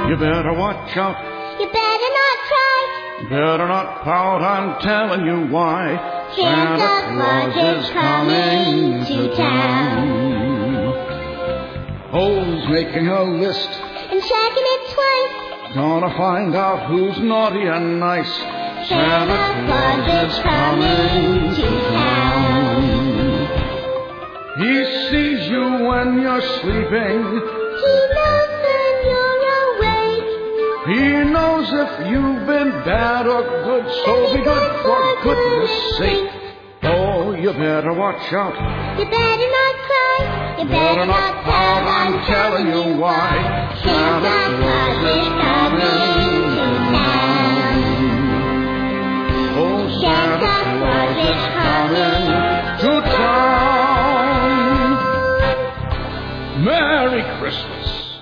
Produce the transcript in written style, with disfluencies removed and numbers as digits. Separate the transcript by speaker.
Speaker 1: You better watch out.
Speaker 2: You better not cry.
Speaker 1: Better not pout, I'm telling you why.
Speaker 2: Santa Claus is coming to town.
Speaker 1: O's making a list
Speaker 2: And checking it twice.
Speaker 1: Gonna find out who's naughty and nice.
Speaker 2: Santa Claus is coming to town.
Speaker 1: He sees you when you're sleeping.
Speaker 2: He knows when you're awake.
Speaker 1: He knows if you've been bad or good, so be good for goodness sake. Oh, you better watch out.
Speaker 2: You better not cry. You better not pout, I'm telling you why. Santa Claus is coming to town.
Speaker 1: Oh,
Speaker 2: Santa Claus is coming
Speaker 1: to town. Merry Christmas.